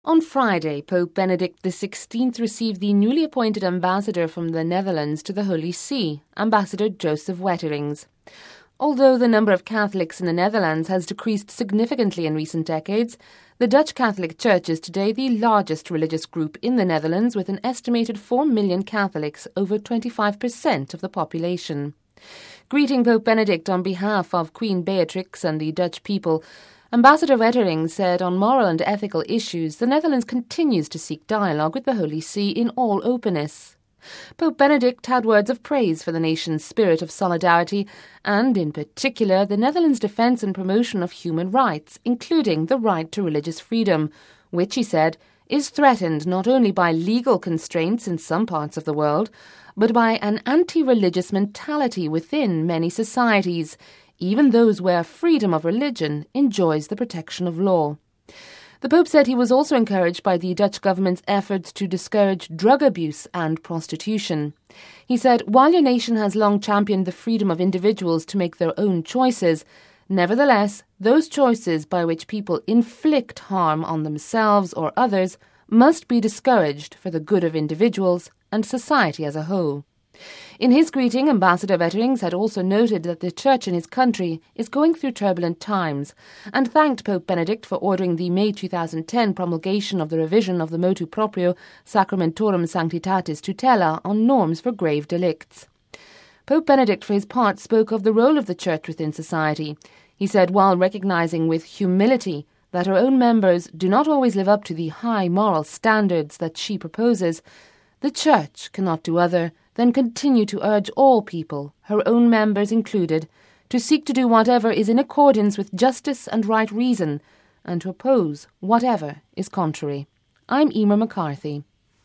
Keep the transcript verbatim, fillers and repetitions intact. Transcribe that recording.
On Friday, Pope Benedict the sixteenth received the newly appointed ambassador from the Netherlands to the Holy See, Ambassador Joseph Wetterings. Although the number of Catholics in the Netherlands has decreased significantly in recent decades, the Dutch Catholic Church is today the largest religious group in the Netherlands, with an estimated four million Catholics, over twenty-five percent of the population. Greeting Pope Benedict on behalf of Queen Beatrix and the Dutch people, Ambassador Wetterings said on moral and ethical issues the Netherlands continues to seek dialogue with the Holy See in all openness. Pope Benedict had words of praise for the nation's spirit of solidarity and, in particular, the Netherlands' defence and promotion of human rights, including the right to religious freedom, which, he said, is threatened not only by legal constraints in some parts of the world, but by an anti-religious mentality within many societies, even those where freedom of religion enjoys the protection of law. The Pope said he was also encouraged by the Dutch government's efforts to discourage drug abuse and prostitution. He said, while your nation has long championed the freedom of individuals to make their own choices, nevertheless, those choices by which people inflict harm on themselves or others must be discouraged for the good of individuals and society as a whole. In his greeting, Ambassador Wetterings had also noted that the Church in his country is going through turbulent times and thanked Pope Benedict for ordering the May two thousand ten promulgation of the revision of the Motu Proprio Sacramentorum Sanctitatis Tutela on norms for grave delicts. Pope Benedict, for his part, spoke of the role of the Church within society. He said, while recognizing with humility that her own members do not always live up to the high moral standards that she proposes, the Church cannot do other than continue to urge all people, her own members included, to seek to do whatever is in accordance with justice and right reason, and to oppose whatever is contrary. I'm Emer McCarthy.